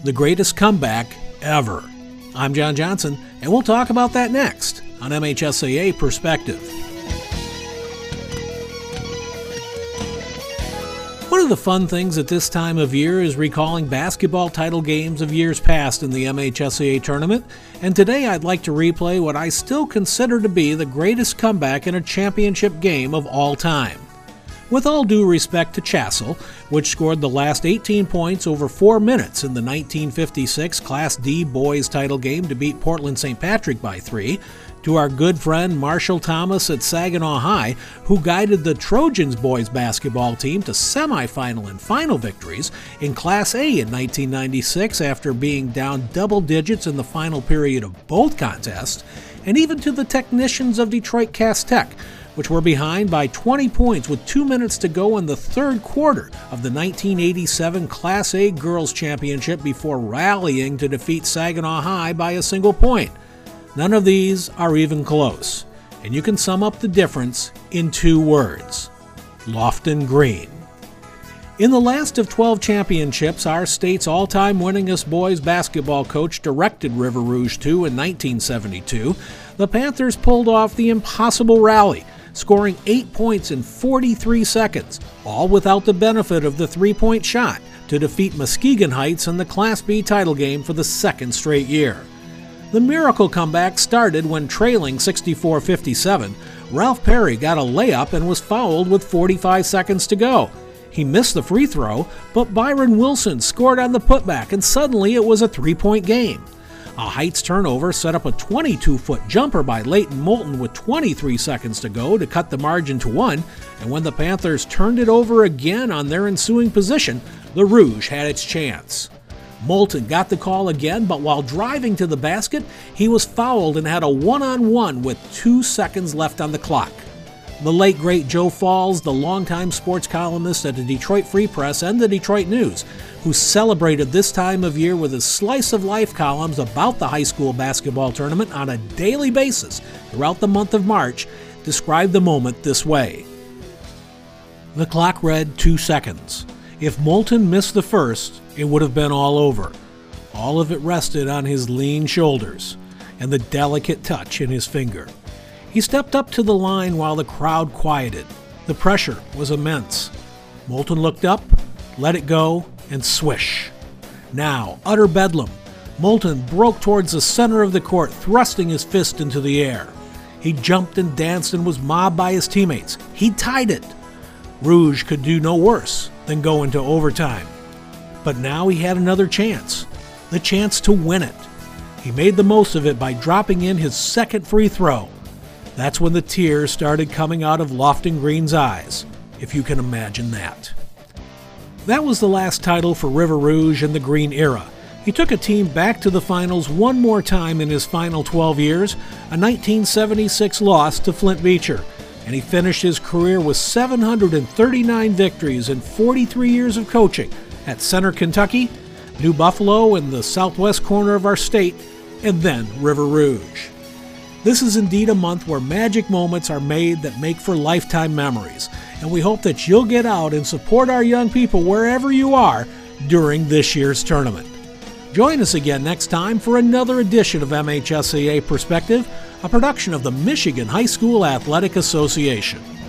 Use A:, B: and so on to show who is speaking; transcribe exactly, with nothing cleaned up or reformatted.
A: the greatest comeback ever. I'm John Johnson, and we'll talk about that next on M H S A A Perspective. One of the fun things at this time of year is recalling basketball title games of years past in the M H S A A tournament, and today I'd like to replay what I still consider to be the greatest comeback in a championship game of all time. With all due respect to Chassell, which scored the last eighteen points over four minutes in the nineteen fifty-six Class D boys title game to beat Portland Saint Patrick by three, to our good friend Marshall Thomas at Saginaw High, who guided the Trojans boys basketball team to semifinal and final victories in Class A in nineteen ninety-six after being down double digits in the final period of both contests, and even to the technicians of Detroit Cass Tech, which were behind by twenty points with two minutes to go in the third quarter of the nineteen eighty-seven Class A Girls Championship before rallying to defeat Saginaw High by a single point. None of these are even close, and you can sum up the difference in two words: Lofton Green. In the last of twelve championships our state's all-time winningest boys basketball coach directed River Rouge to in nineteen seventy-two, the Panthers pulled off the impossible rally, scoring eight points in forty-three seconds, all without the benefit of the three-point shot, to defeat Muskegon Heights in the Class B title game for the second straight year. The miracle comeback started when, trailing sixty-four fifty-seven, Ralph Perry got a layup and was fouled with forty-five seconds to go. He missed the free throw, but Byron Wilson scored on the putback, and suddenly it was a three-point game. A Heights turnover set up a twenty-two-foot jumper by Leighton Moulton with twenty-three seconds to go to cut the margin to one, and when the Panthers turned it over again on their ensuing position, the Rouge had its chance. Moulton got the call again, but while driving to the basket, he was fouled and had a one-on-one with two seconds left on the clock. The late great Joe Falls, the longtime sports columnist at the Detroit Free Press and the Detroit News, who celebrated this time of year with his slice-of-life columns about the high school basketball tournament on a daily basis throughout the month of March, described the moment this way. The clock read two seconds. If Moulton missed the first, it would have been all over. All of it rested on his lean shoulders and the delicate touch in his finger. He stepped up to the line while the crowd quieted. The pressure was immense. Moulton looked up, let it go, and swish. Now, utter bedlam. Moulton broke towards the center of the court, thrusting his fist into the air. He jumped and danced and was mobbed by his teammates. He tied it. Rouge could do no worse than go into overtime. But now he had another chance, the chance to win it. He made the most of it by dropping in his second free throw. That's when the tears started coming out of Lofton Green's eyes, if you can imagine that. That was the last title for River Rouge in the Green era. He took a team back to the finals one more time in his final twelve years, a nineteen seventy-six loss to Flint Beecher, and he finished his career with seven hundred thirty-nine victories in forty-three years of coaching at Center, Kentucky, New Buffalo in the southwest corner of our state, and then River Rouge. This is indeed a month where magic moments are made that make for lifetime memories, and we hope that you'll get out and support our young people wherever you are during this year's tournament. Join us again next time for another edition of M H S A A Perspective, a production of the Michigan High School Athletic Association.